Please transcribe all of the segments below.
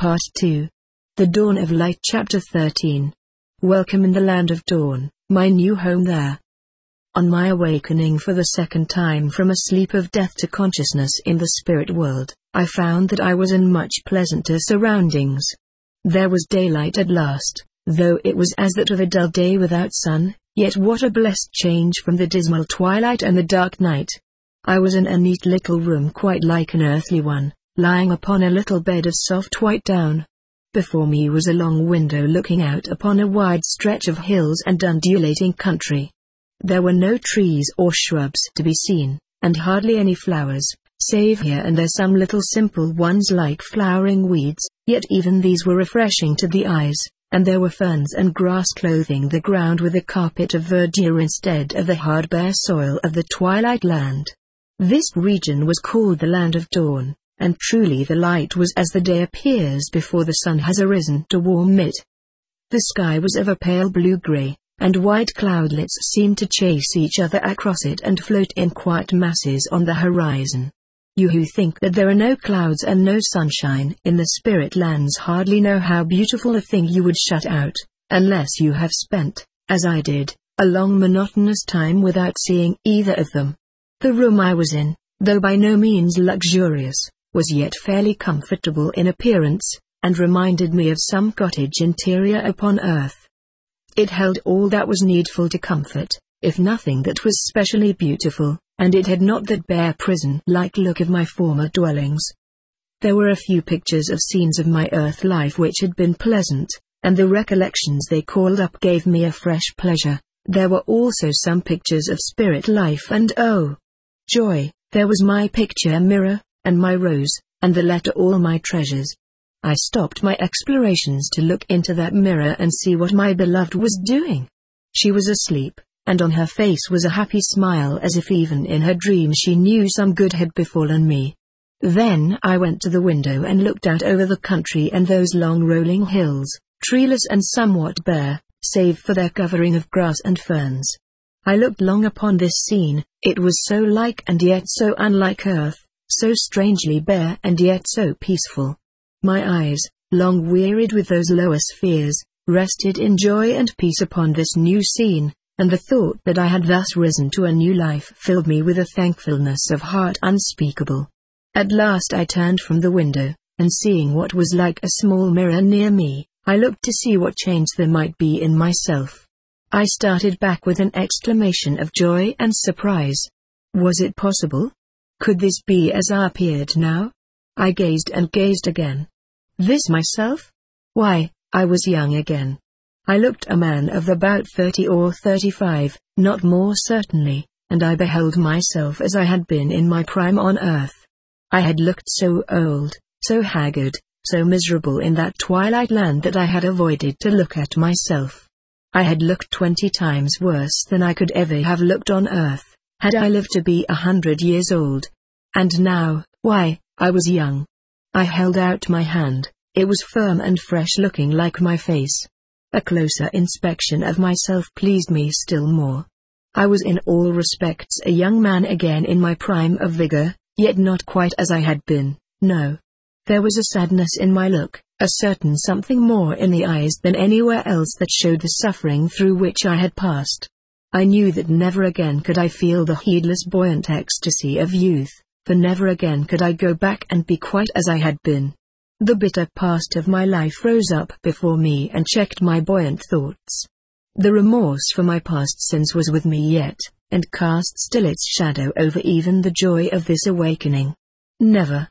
Part 2. The Dawn of Light Chapter 13. Welcome in the Land of Dawn, my new home there. On my awakening for the second time from a sleep of death to consciousness in the spirit world, I found that I was in much pleasanter surroundings. There was daylight at last, though it was as that of a dull day without sun, yet what a blessed change from the dismal twilight and the dark night. I was in a neat little room quite like an earthly one, lying upon a little bed of soft white down. Before me was a long window looking out upon a wide stretch of hills and undulating country. There were no trees or shrubs to be seen, and hardly any flowers, save here and there some little simple ones like flowering weeds, yet even these were refreshing to the eyes, and there were ferns and grass clothing the ground with a carpet of verdure instead of the hard bare soil of the twilight land. This region was called the Land of Dawn. And truly the light was as the day appears before the sun has arisen to warm it. The sky was of a pale blue-gray, and white cloudlets seemed to chase each other across it and float in quiet masses on the horizon. You who think that there are no clouds and no sunshine in the spirit lands hardly know how beautiful a thing you would shut out, unless you have spent, as I did, a long monotonous time without seeing either of them. The room I was in, though by no means luxurious, was yet fairly comfortable in appearance, and reminded me of some cottage interior upon earth. It held all that was needful to comfort, if nothing that was specially beautiful, and it had not that bare prison-like look of my former dwellings. There were a few pictures of scenes of my earth life which had been pleasant, and the recollections they called up gave me a fresh pleasure. There were also some pictures of spirit life, and oh, joy, there was my picture mirror, and my rose, and the letter all my treasures. I stopped my explorations to look into that mirror and see what my beloved was doing. She was asleep, and on her face was a happy smile as if even in her dream she knew some good had befallen me. Then I went to the window and looked out over the country and those long rolling hills, treeless and somewhat bare, save for their covering of grass and ferns. I looked long upon this scene, it was so like and yet so unlike earth. So strangely bare and yet so peaceful. My eyes, long wearied with those lower spheres, rested in joy and peace upon this new scene, and the thought that I had thus risen to a new life filled me with a thankfulness of heart unspeakable. At last I turned from the window, and seeing what was like a small mirror near me, I looked to see what change there might be in myself. I started back with an exclamation of joy and surprise. Was it possible? Could this be as I appeared now? I gazed and gazed again. This myself? Why, I was young again. I looked a man of about 30 or 35, not more certainly, and I beheld myself as I had been in my prime on earth. I had looked so old, so haggard, so miserable in that twilight land that I had avoided to look at myself. I had looked 20 times worse than I could ever have looked on earth, had I lived to be 100 years old. And now, why, I was young. I held out my hand, it was firm and fresh looking like my face. A closer inspection of myself pleased me still more. I was in all respects a young man again in my prime of vigor, yet not quite as I had been, no. There was a sadness in my look, a certain something more in the eyes than anywhere else that showed the suffering through which I had passed. I knew that never again could I feel the heedless buoyant ecstasy of youth, for never again could I go back and be quite as I had been. The bitter past of my life rose up before me and checked my buoyant thoughts. The remorse for my past sins was with me yet, and cast still its shadow over even the joy of this awakening. Never,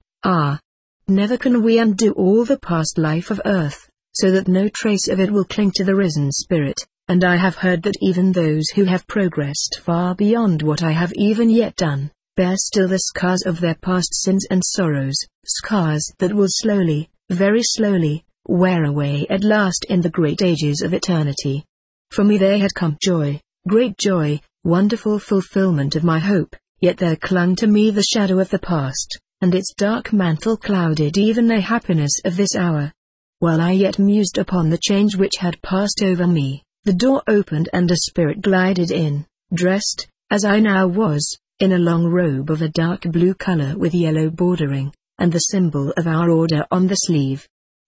never can we undo all the past life of earth, so that no trace of it will cling to the risen spirit. And I have heard that even those who have progressed far beyond what I have even yet done, bear still the scars of their past sins and sorrows, scars that will slowly, very slowly, wear away at last in the great ages of eternity. For me there had come joy, great joy, wonderful fulfillment of my hope, yet there clung to me the shadow of the past, and its dark mantle clouded even the happiness of this hour. While I yet mused upon the change which had passed over me, the door opened and a spirit glided in, dressed, as I now was, in a long robe of a dark blue color with yellow bordering, and the symbol of our order on the sleeve.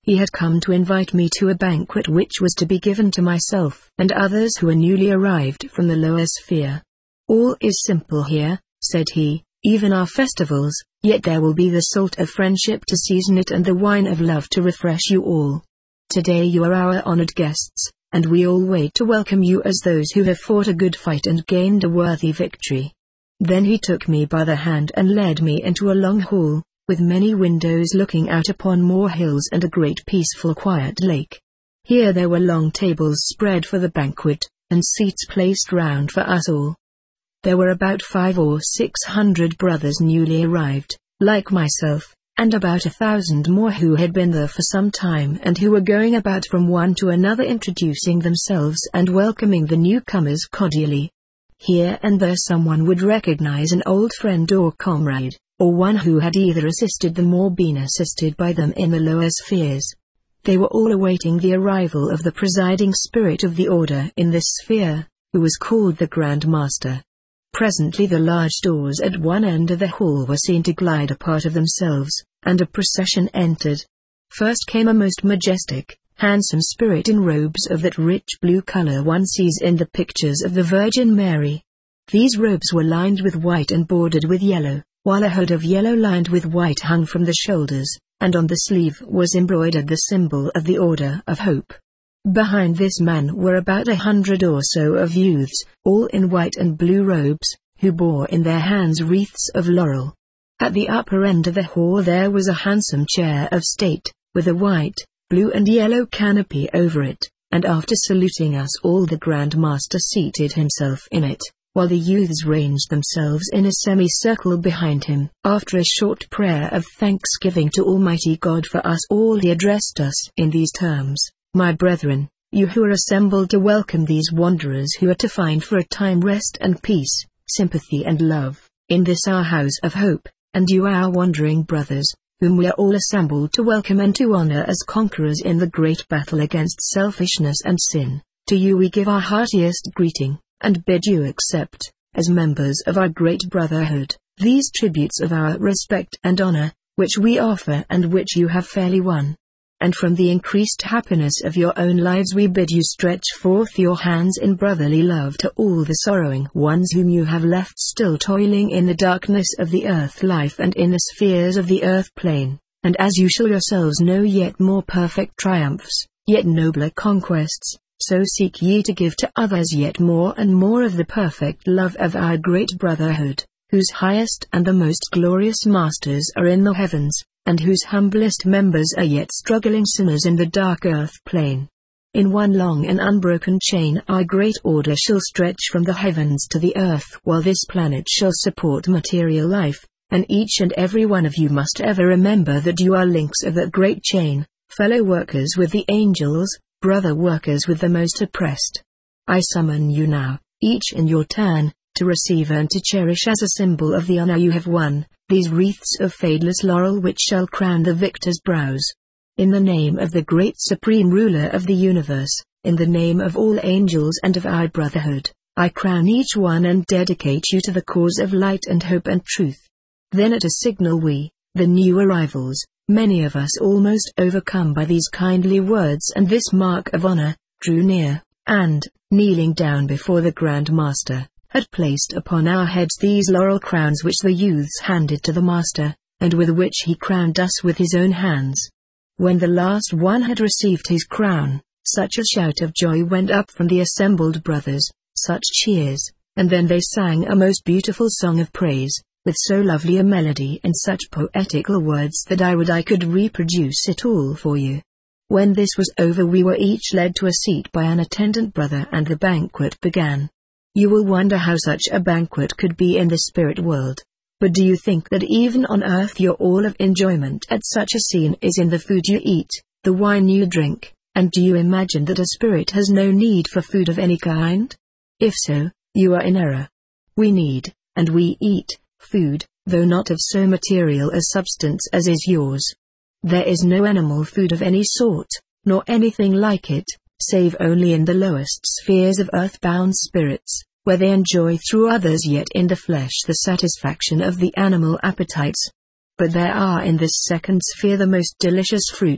He had come to invite me to a banquet which was to be given to myself and others who were newly arrived from the lower sphere. "All is simple here," said he, "even our festivals, yet there will be the salt of friendship to season it and the wine of love to refresh you all. Today you are our honored guests, and we all wait to welcome you as those who have fought a good fight and gained a worthy victory." Then he took me by the hand and led me into a long hall, with many windows looking out upon more hills and a great peaceful quiet lake. Here there were long tables spread for the banquet, and seats placed round for us all. There were about 500 or 600 brothers newly arrived, like myself, and about 1,000 more who had been there for some time and who were going about from one to another introducing themselves and welcoming the newcomers cordially. Here and there someone would recognize an old friend or comrade, or one who had either assisted them or been assisted by them in the lower spheres. They were all awaiting the arrival of the presiding spirit of the order in this sphere, who was called the Grand Master. Presently the large doors at one end of the hall were seen to glide apart of themselves, and a procession entered. First came a most majestic, handsome spirit in robes of that rich blue color one sees in the pictures of the Virgin Mary. These robes were lined with white and bordered with yellow, while a hood of yellow lined with white hung from the shoulders, and on the sleeve was embroidered the symbol of the Order of Hope. Behind this man were about 100 or so of youths, all in white and blue robes, who bore in their hands wreaths of laurel. At the upper end of the hall there was a handsome chair of state, with a white, blue and yellow canopy over it, and after saluting us all the Grand Master seated himself in it, while the youths ranged themselves in a semicircle behind him. After a short prayer of thanksgiving to Almighty God for us all, he addressed us in these terms: "My brethren, you who are assembled to welcome these wanderers who are to find for a time rest and peace, sympathy and love, in this our house of hope, and you our wandering brothers, whom we are all assembled to welcome and to honor as conquerors in the great battle against selfishness and sin, to you we give our heartiest greeting, and bid you accept, as members of our great brotherhood, these tributes of our respect and honor, which we offer and which you have fairly won. And from the increased happiness of your own lives we bid you stretch forth your hands in brotherly love to all the sorrowing ones whom you have left still toiling in the darkness of the earth life and in the spheres of the earth plane, and as you shall yourselves know yet more perfect triumphs, yet nobler conquests, so seek ye to give to others yet more and more of the perfect love of our great brotherhood, whose highest and the most glorious masters are in the heavens, and whose humblest members are yet struggling sinners in the dark earth plane. In one long and unbroken chain our great order shall stretch from the heavens to the earth while this planet shall support material life, and each and every one of you must ever remember that you are links of that great chain, fellow workers with the angels, brother workers with the most oppressed. I summon you now, each in your turn, to receive and to cherish as a symbol of the honor you have won, these wreaths of fadeless laurel which shall crown the victor's brows. In the name of the great supreme ruler of the universe, in the name of all angels and of our brotherhood, I crown each one and dedicate you to the cause of light and hope and truth." Then at a signal we, the new arrivals, many of us almost overcome by these kindly words and this mark of honor, drew near, and, kneeling down before the Grand Master, had placed upon our heads these laurel crowns which the youths handed to the Master, and with which he crowned us with his own hands. When the last one had received his crown, such a shout of joy went up from the assembled brothers, such cheers, and then they sang a most beautiful song of praise, with so lovely a melody and such poetical words that I could reproduce it all for you. When this was over we were each led to a seat by an attendant brother and the banquet began. You will wonder how such a banquet could be in the spirit world. But do you think that even on earth your all of enjoyment at such a scene is in the food you eat, the wine you drink, and do you imagine that a spirit has no need for food of any kind? If so, you are in error. We need, and we eat, food, though not of so material a substance as is yours. There is no animal food of any sort, nor anything like it, save only in the lowest spheres of earth-bound spirits, where they enjoy through others yet in the flesh the satisfaction of the animal appetites. But there are in this second sphere the most delicious fruits,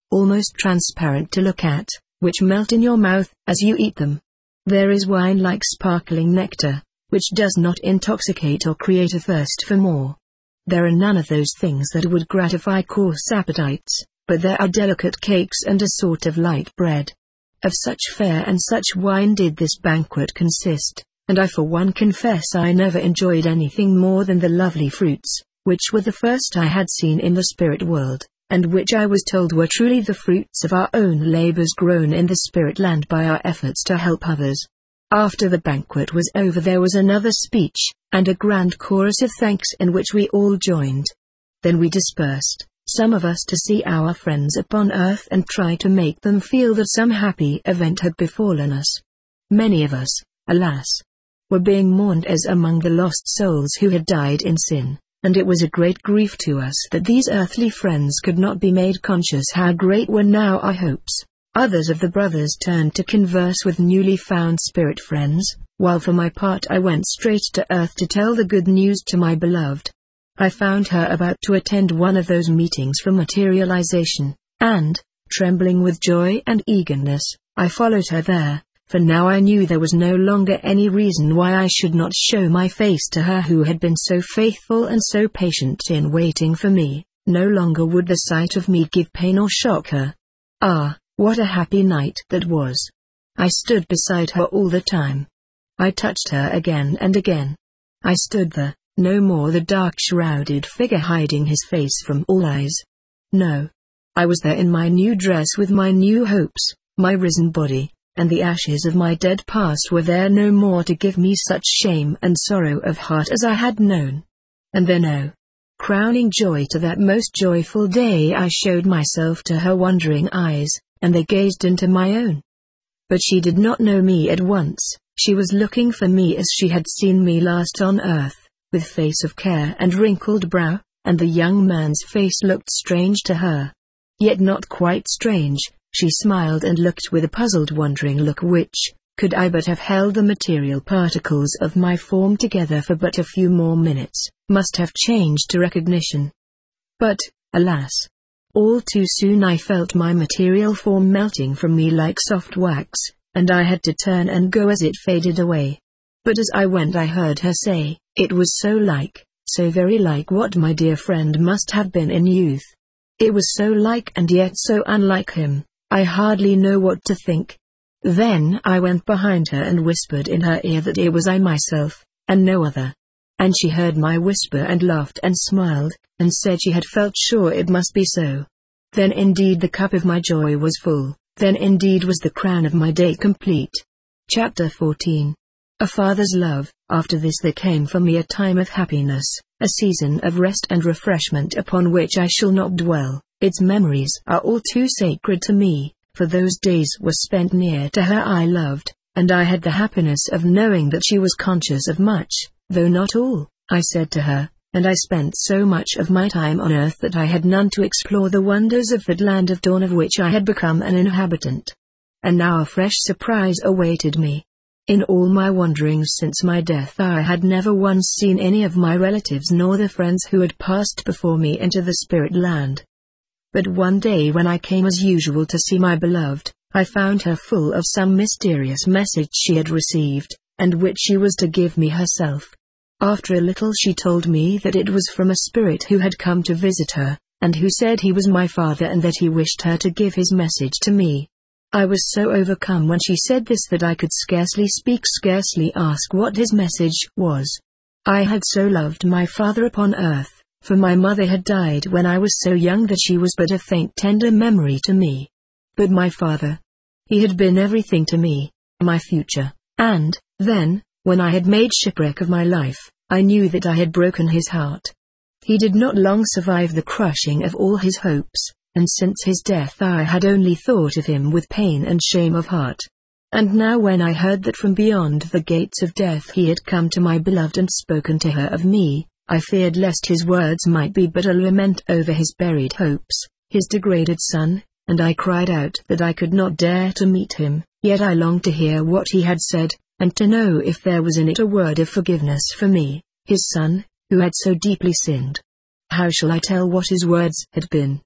almost transparent to look at, which melt in your mouth as you eat them. There is wine like sparkling nectar, which does not intoxicate or create a thirst for more. There are none of those things that would gratify coarse appetites, but there are delicate cakes and a sort of light bread. Of such fare and such wine did this banquet consist, and I for one confess I never enjoyed anything more than the lovely fruits, which were the first I had seen in the spirit world, and which I was told were truly the fruits of our own labors grown in the spirit land by our efforts to help others. After the banquet was over there was another speech, and a grand chorus of thanks in which we all joined. Then we dispersed, some of us to see our friends upon earth and try to make them feel that some happy event had befallen us. Many of us, alas, were being mourned as among the lost souls who had died in sin, and it was a great grief to us that these earthly friends could not be made conscious how great were now our hopes. Others of the brothers turned to converse with newly found spirit friends, while for my part I went straight to earth to tell the good news to my beloved. I found her about to attend one of those meetings for materialization, and, trembling with joy and eagerness, I followed her there, for now I knew there was no longer any reason why I should not show my face to her who had been so faithful and so patient in waiting for me. No longer would the sight of me give pain or shock her. Ah, what a happy night that was! I stood beside her all the time. I touched her again and again. I stood there, no more the dark shrouded figure hiding his face from all eyes. No. I was there in my new dress with my new hopes, my risen body, and the ashes of my dead past were there no more to give me such shame and sorrow of heart as I had known. And then oh, crowning joy to that most joyful day, I showed myself to her wondering eyes, and they gazed into my own. But she did not know me at once. She was looking for me as she had seen me last on earth, with face of care and wrinkled brow, and the young man's face looked strange to her. Yet not quite strange, she smiled and looked with a puzzled wondering look which, could I but have held the material particles of my form together for but a few more minutes, must have changed to recognition. But, alas! All too soon I felt my material form melting from me like soft wax, and I had to turn and go as it faded away. But as I went I heard her say, it was so very like what my dear friend must have been in youth. It was so like and yet so unlike him, I hardly know what to think. Then I went behind her and whispered in her ear that it was I myself, and no other. And she heard my whisper and laughed and smiled, and said she had felt sure it must be so. Then indeed the cup of my joy was full, then indeed was the crown of my day complete. Chapter 14. A father's love. After this there came for me a time of happiness, a season of rest and refreshment upon which I shall not dwell. Its memories are all too sacred to me, for those days were spent near to her I loved, and I had the happiness of knowing that she was conscious of much, though not all, I said to her, and I spent so much of my time on earth that I had none to explore the wonders of that land of dawn of which I had become an inhabitant. And now a fresh surprise awaited me. In all my wanderings since my death I had never once seen any of my relatives nor the friends who had passed before me into the spirit land. But one day when I came as usual to see my beloved, I found her full of some mysterious message she had received, and which she was to give me herself. After a little she told me that it was from a spirit who had come to visit her, and who said he was my father and that he wished her to give his message to me. I was so overcome when she said this that I could scarcely speak, scarcely ask what his message was. I had so loved my father upon earth, for my mother had died when I was so young that she was but a faint tender memory to me. But my father, he had been everything to me, my future, and, then, when I had made shipwreck of my life, I knew that I had broken his heart. He did not long survive the crushing of all his hopes, and since his death I had only thought of him with pain and shame of heart. And now when I heard that from beyond the gates of death he had come to my beloved and spoken to her of me, I feared lest his words might be but a lament over his buried hopes, his degraded son, and I cried out that I could not dare to meet him, yet I longed to hear what he had said, and to know if there was in it a word of forgiveness for me, his son, who had so deeply sinned. How shall I tell what his words had been?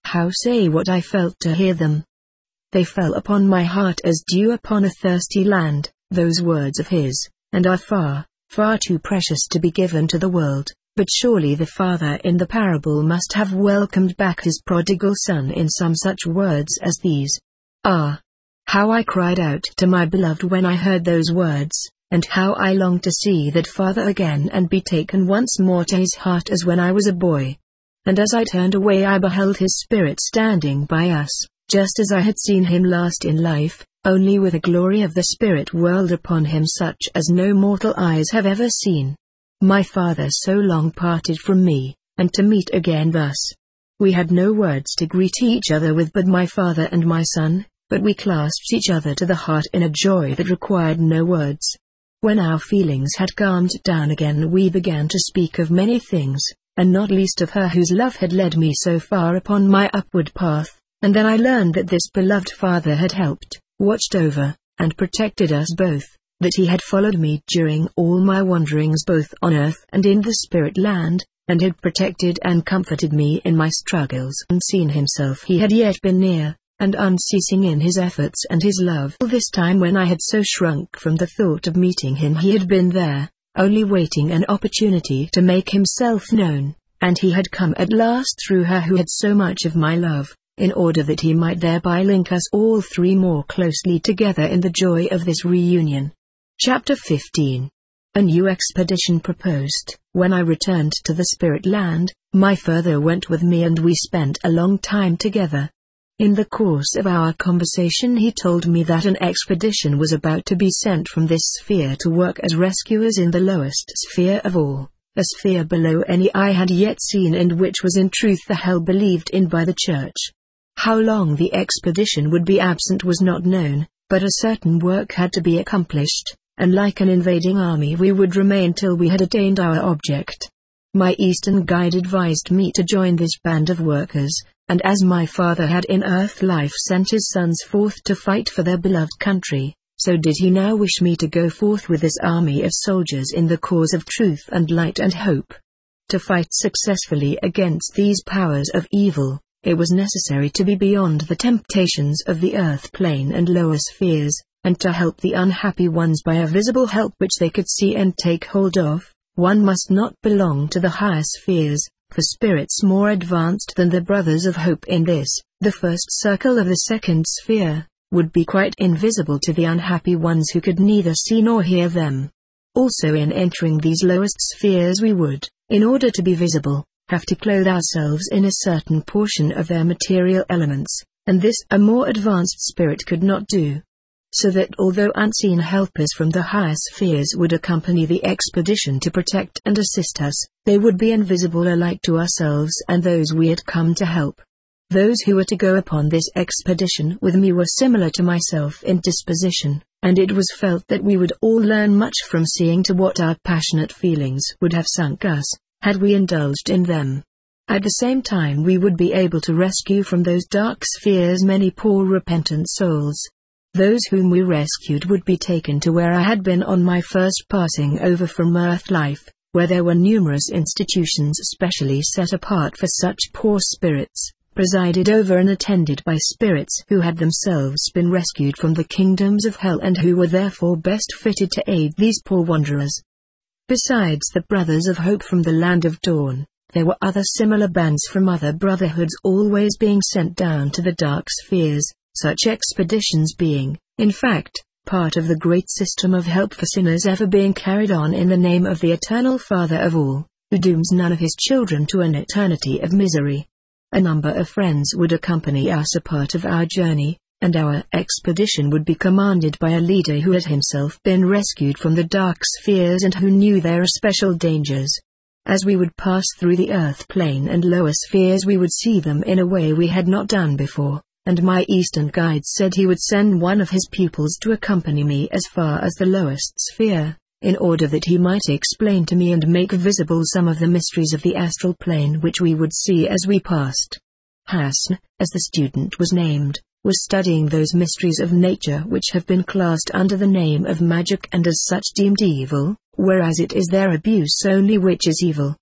How say what I felt to hear them? They fell upon my heart as dew upon a thirsty land, those words of his, and are far, far too precious to be given to the world. But surely the father in the parable must have welcomed back his prodigal son in some such words as these. Ah! How I cried out to my beloved when I heard those words, and how I longed to see that father again and be taken once more to his heart as when I was a boy. And as I turned away I beheld his spirit standing by us, just as I had seen him last in life, only with a glory of the spirit world upon him such as no mortal eyes have ever seen. My father so long parted from me, and to meet again thus. We had no words to greet each other with but my father and my son, but we clasped each other to the heart in a joy that required no words. When our feelings had calmed down again we began to speak of many things, and not least of her whose love had led me so far upon my upward path, and then I learned that this beloved father had helped, watched over, and protected us both. That he had followed me during all my wanderings both on earth and in the spirit land, and had protected and comforted me in my struggles, and seen himself he had yet been near, and unceasing in his efforts and his love. This time when I had so shrunk from the thought of meeting him he had been there, only waiting an opportunity to make himself known, and he had come at last through her who had so much of my love, in order that he might thereby link us all three more closely together in the joy of this reunion. Chapter 15. A new expedition proposed. When I returned to the spirit land, my father went with me and we spent a long time together. In the course of our conversation he told me that an expedition was about to be sent from this sphere to work as rescuers in the lowest sphere of all, a sphere below any I had yet seen and which was in truth the hell believed in by the church. How long the expedition would be absent was not known, but a certain work had to be accomplished, and like an invading army we would remain till we had attained our object. My Eastern guide advised me to join this band of workers, and as my father had in earth life sent his sons forth to fight for their beloved country, so did he now wish me to go forth with this army of soldiers in the cause of truth and light and hope. To fight successfully against these powers of evil, it was necessary to be beyond the temptations of the earth plane and lower spheres, and to help the unhappy ones by a visible help which they could see and take hold of. One must not belong to the higher spheres, for spirits more advanced than the brothers of hope in this, the first circle of the second sphere, would be quite invisible to the unhappy ones who could neither see nor hear them. Also in entering these lowest spheres we would, in order to be visible, have to clothe ourselves in a certain portion of their material elements, and this a more advanced spirit could not do. So that although unseen helpers from the higher spheres would accompany the expedition to protect and assist us, they would be invisible alike to ourselves and those we had come to help. Those who were to go upon this expedition with me were similar to myself in disposition, and it was felt that we would all learn much from seeing to what our passionate feelings would have sunk us, had we indulged in them. At the same time we would be able to rescue from those dark spheres many poor repentant souls. Those whom we rescued would be taken to where I had been on my first passing over from earth life, where there were numerous institutions specially set apart for such poor spirits, presided over and attended by spirits who had themselves been rescued from the kingdoms of hell and who were therefore best fitted to aid these poor wanderers. Besides the Brothers of Hope from the Land of Dawn, there were other similar bands from other brotherhoods always being sent down to the dark spheres, such expeditions being, in fact, part of the great system of help for sinners ever being carried on in the name of the Eternal Father of all, who dooms none of his children to an eternity of misery. A number of friends would accompany us a part of our journey, and our expedition would be commanded by a leader who had himself been rescued from the dark spheres and who knew their especial dangers. As we would pass through the earth plane and lower spheres we would see them in a way we had not done before, and my Eastern guide said he would send one of his pupils to accompany me as far as the lowest sphere, in order that he might explain to me and make visible some of the mysteries of the astral plane which we would see as we passed. Hassan, as the student was named, was studying those mysteries of nature which have been classed under the name of magic and as such deemed evil, whereas it is their abuse only which is evil.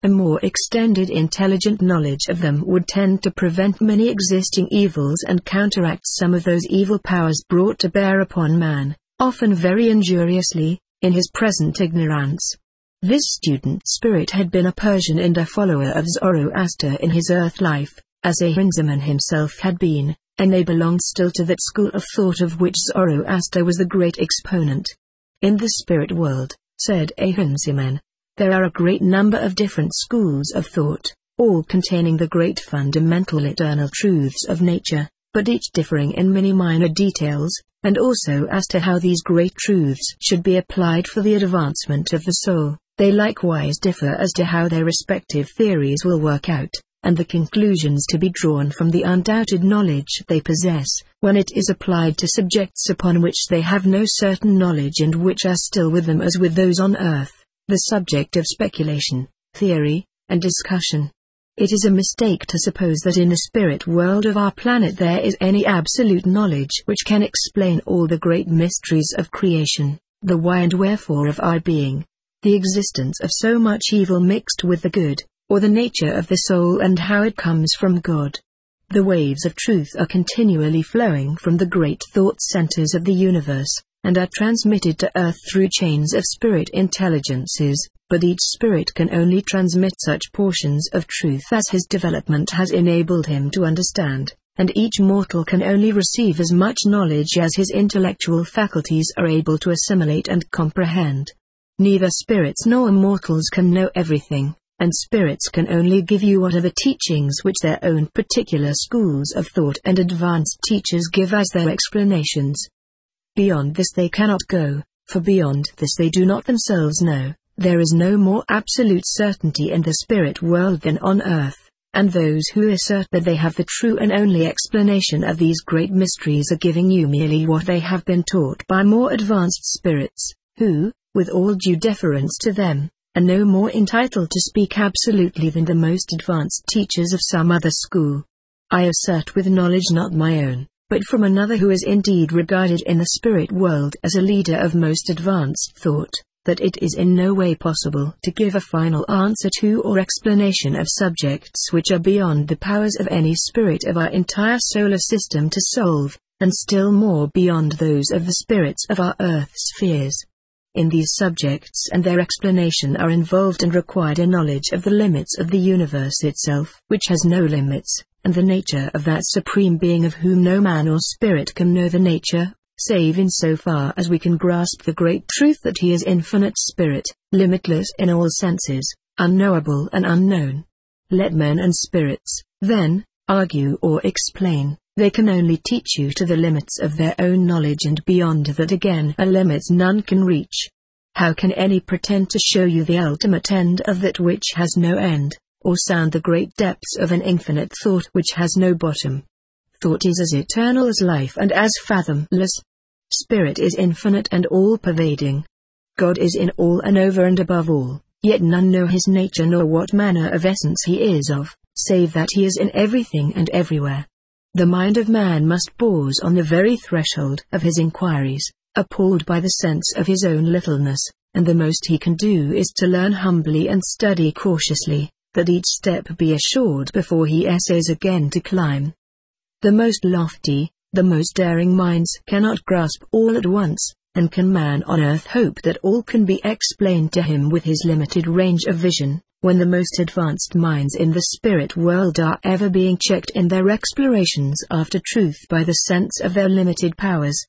A more extended intelligent knowledge of them would tend to prevent many existing evils and counteract some of those evil powers brought to bear upon man, often very injuriously, in his present ignorance. This student spirit had been a Persian and a follower of Zoroaster in his earth life, as Ahriman himself had been, and they belonged still to that school of thought of which Zoroaster was the great exponent. In the spirit world, said Ahriman, there are a great number of different schools of thought, all containing the great fundamental eternal truths of nature, but each differing in many minor details, and also as to how these great truths should be applied for the advancement of the soul. They likewise differ as to how their respective theories will work out, and the conclusions to be drawn from the undoubted knowledge they possess, when it is applied to subjects upon which they have no certain knowledge and which are still with them as with those on earth, the subject of speculation, theory, and discussion. It is a mistake to suppose that in the spirit world of our planet there is any absolute knowledge which can explain all the great mysteries of creation, the why and wherefore of our being, the existence of so much evil mixed with the good, or the nature of the soul and how it comes from God. The waves of truth are continually flowing from the great thought centers of the universe, and are transmitted to earth through chains of spirit intelligences, but each spirit can only transmit such portions of truth as his development has enabled him to understand, and each mortal can only receive as much knowledge as his intellectual faculties are able to assimilate and comprehend. Neither spirits nor mortals can know everything, and spirits can only give you what are the teachings which their own particular schools of thought and advanced teachers give as their explanations. Beyond this they cannot go, for beyond this they do not themselves know. There is no more absolute certainty in the spirit world than on earth, and those who assert that they have the true and only explanation of these great mysteries are giving you merely what they have been taught by more advanced spirits, who, with all due deference to them, are no more entitled to speak absolutely than the most advanced teachers of some other school. I assert with knowledge not my own, but from another who is indeed regarded in the spirit world as a leader of most advanced thought, that it is in no way possible to give a final answer to or explanation of subjects which are beyond the powers of any spirit of our entire solar system to solve, and still more beyond those of the spirits of our earth spheres. In these subjects and their explanation are involved and required a knowledge of the limits of the universe itself, which has no limits, and the nature of that supreme being of whom no man or spirit can know the nature, save in so far as we can grasp the great truth that he is infinite spirit, limitless in all senses, unknowable and unknown. Let men and spirits, then, argue or explain. They can only teach you to the limits of their own knowledge, and beyond that again are limits none can reach. How can any pretend to show you the ultimate end of that which has no end, or sound the great depths of an infinite thought which has no bottom? Thought is as eternal as life and as fathomless. Spirit is infinite and all-pervading. God is in all and over and above all, yet none know his nature nor what manner of essence he is of, save that he is in everything and everywhere. The mind of man must pause on the very threshold of his inquiries, appalled by the sense of his own littleness, and the most he can do is to learn humbly and study cautiously, that each step be assured before he essays again to climb. The most lofty, the most daring minds cannot grasp all at once, and can man on earth hope that all can be explained to him with his limited range of vision, when the most advanced minds in the spirit world are ever being checked in their explorations after truth by the sense of their limited powers,